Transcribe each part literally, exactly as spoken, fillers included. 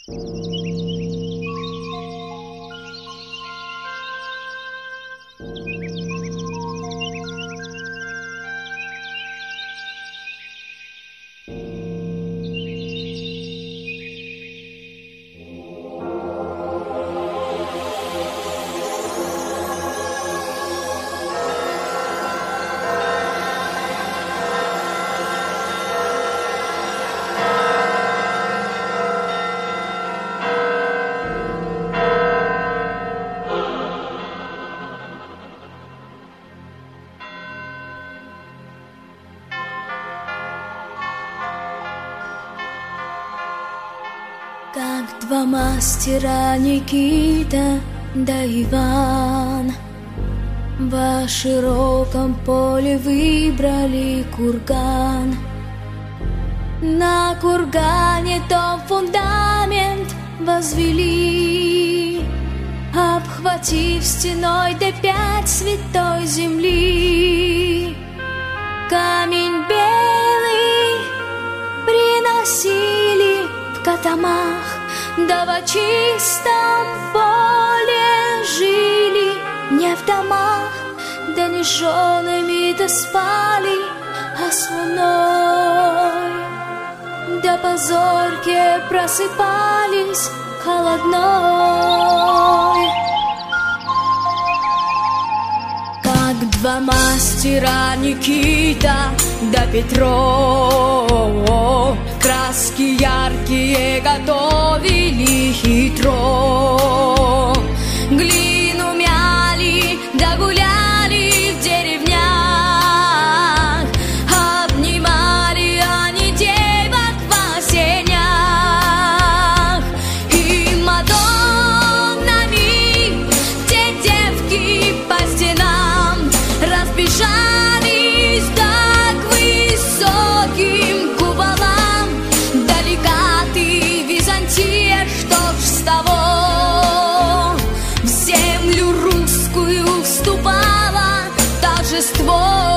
Как два мастера Никита да Иван во широком поле выбрали курган. На кургане том фундамент возвели, обхватив стеной до пять святой земли. Камень белый приносили в катамах, да в чистом поле жили, не в домах, да не с женами-то спали, а с луной. Да по зорьке просыпались холодной. Как два мастера Никита да Петро краски яркие готовили хитро. Глину мяли да гуляли в деревнях, обнимали они девок в осенях. И мадоннами те девки по стенам разбежались да к высоким куполам. Далека ты, Византия, что ж с того? В землю русскую вступало торжество.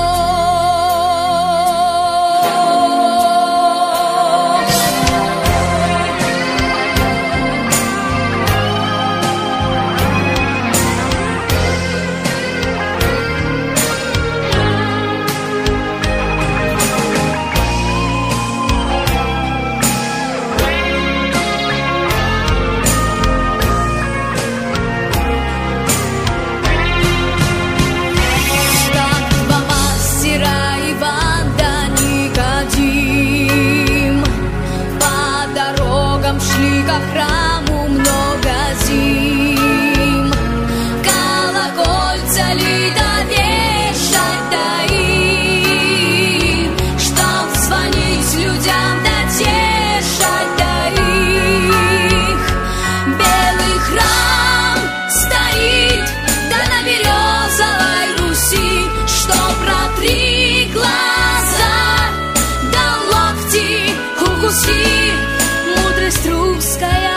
Шли ко храму много зим, колокольца ли да вешать да им, чтоб звонить людям да тешать да их. Белый храм стоит да на березовой Руси, что протри глаза да локти укуси. Мудрость русская